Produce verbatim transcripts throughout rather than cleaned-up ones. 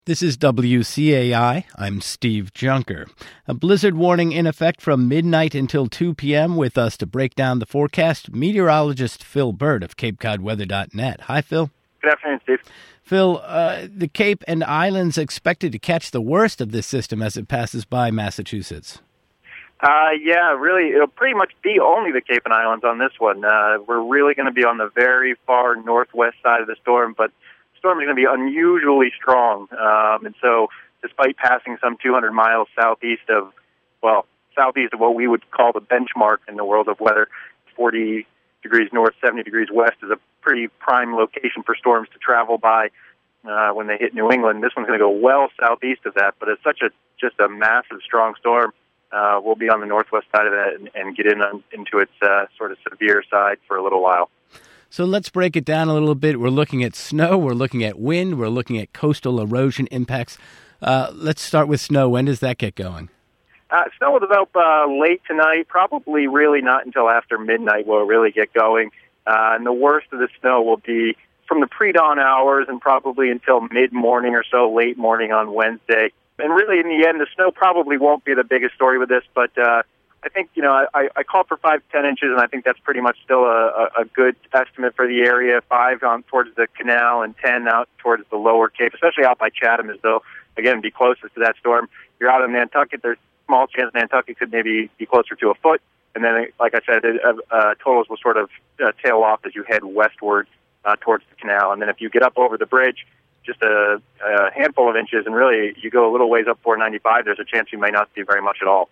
This is W C A I. I'm Steve Junker. A blizzard warning in effect from midnight until two p.m. With us to break down the forecast, meteorologist Phil Burt of Cape Cod Weather dot net. Hi, Phil. Good afternoon, Steve. Phil, uh, the Cape and Islands expected to catch the worst of this system as it passes by Massachusetts. Uh, yeah, really, it'll pretty much be only the Cape and Islands on this one. Uh, we're really going to be on the very far northwest side of the storm, but the storm is going to be unusually strong. Um, and so despite passing some two hundred miles southeast of, well, southeast of what we would call the benchmark in the world of weather, forty degrees north, seventy degrees west is a pretty prime location for storms to travel by uh, when they hit New England. This one's going to go well southeast of that, but it's such a just a massive, strong storm. Uh, we'll be on the northwest side of that and, and get in on, into its uh, sort of severe side for a little while. So let's break it down a little bit. We're looking at snow, we're looking at wind, we're looking at coastal erosion impacts. Uh, let's start with snow. When does that get going? Uh, snow will develop uh, late tonight, probably really not until after midnight will it really get going. Uh, and the worst of the snow will be from the pre-dawn hours and probably until mid-morning or so, late morning on Wednesday. And really, in the end, the snow probably won't be the biggest story with this, but uh, I think, you know, I, I called for five to ten inches, and I think that's pretty much still a, a good estimate for the area. Five on towards the canal and ten out towards the lower Cape, especially out by Chatham, as though, again, be closest to that storm. If you're out in Nantucket, there's a small chance Nantucket could maybe be closer to a foot. And then, like I said, uh, uh, totals will sort of uh, tail off as you head westward uh, towards the canal. And then if you get up over the bridge, just a, a handful of inches, and really you go a little ways up four ninety-five, there's a chance you may not see very much at all.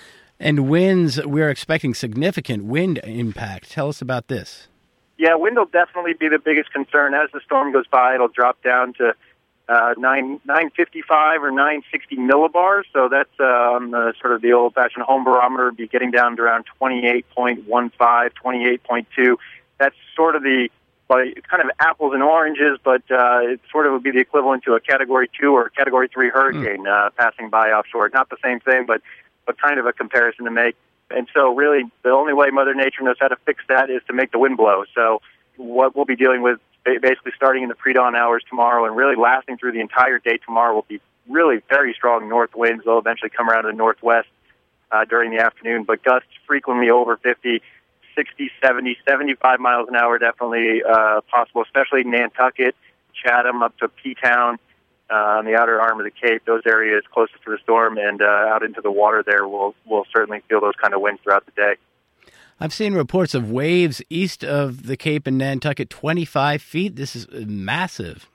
And winds, we're expecting significant wind impact. Tell us about this. Yeah, wind will definitely be the biggest concern. As the storm goes by, it'll drop down to uh, nine nine fifty five or nine sixty millibars. So that's uh, on the sort of the old-fashioned home barometer, be getting down to around twenty-eight point one five, twenty-eight point two. That's sort of the Well, it's kind of apples and oranges, but uh, it sort of would be the equivalent to a Category two or Category three hurricane mm. uh, passing by offshore. Not the same thing, but, but kind of a comparison to make. And so really the only way Mother Nature knows how to fix that is to make the wind blow. So what we'll be dealing with basically starting in the pre-dawn hours tomorrow and really lasting through the entire day tomorrow will be really very strong north winds. They'll eventually come around to the northwest uh, during the afternoon, but gusts frequently over fifty, sixty, seventy, seventy-five miles an hour definitely uh, possible, especially Nantucket, Chatham, up to P-Town, uh, on the outer arm of the Cape. Those areas closest to the storm and uh, out into the water there will will certainly feel those kind of winds throughout the day. I've seen reports of waves east of the Cape and Nantucket twenty-five feet. This is massive.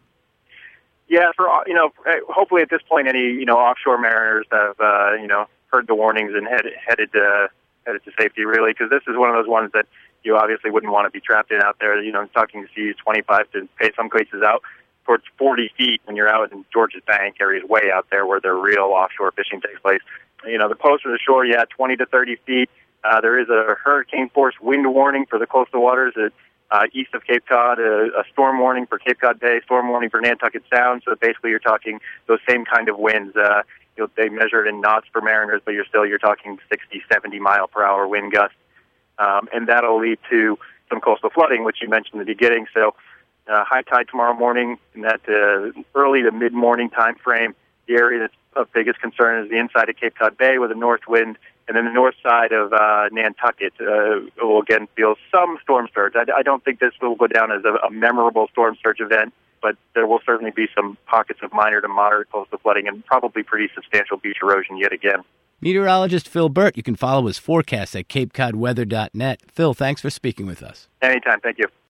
Yeah, for you know, hopefully at this point, any you know offshore mariners have uh, you know heard the warnings and headed headed. Uh, headed to safety, really, because this is one of those ones that you obviously wouldn't want to be trapped in out there. You know, talking to seas twenty-five to pay some cases out towards forty feet when you're out in George's Bank areas way out there where the real offshore fishing takes place. You know, the closer to the shore, yeah, twenty to thirty feet. Uh, there is a hurricane force wind warning for the coastal waters at, uh, east of Cape Cod, a, a storm warning for Cape Cod Bay, storm warning for Nantucket Sound. So basically you're talking those same kind of winds. Uh, You know, they measure it in knots for mariners, but you're still you're talking sixty, seventy mile per hour wind gusts, um, and that'll lead to some coastal flooding, which you mentioned in the beginning. So, uh, high tide tomorrow morning in that uh, early to mid morning time frame. The area that's of biggest concern is the inside of Cape Cod Bay with a north wind, and then the north side of uh, Nantucket uh, will again feel some storm surge. I, I don't think this will go down as a, a memorable storm surge event, but there will certainly be some pockets of minor to moderate coastal flooding and probably pretty substantial beach erosion yet again. Meteorologist Phil Burt, you can follow his forecast at Cape Cod Weather dot net. Phil, thanks for speaking with us. Anytime. Thank you.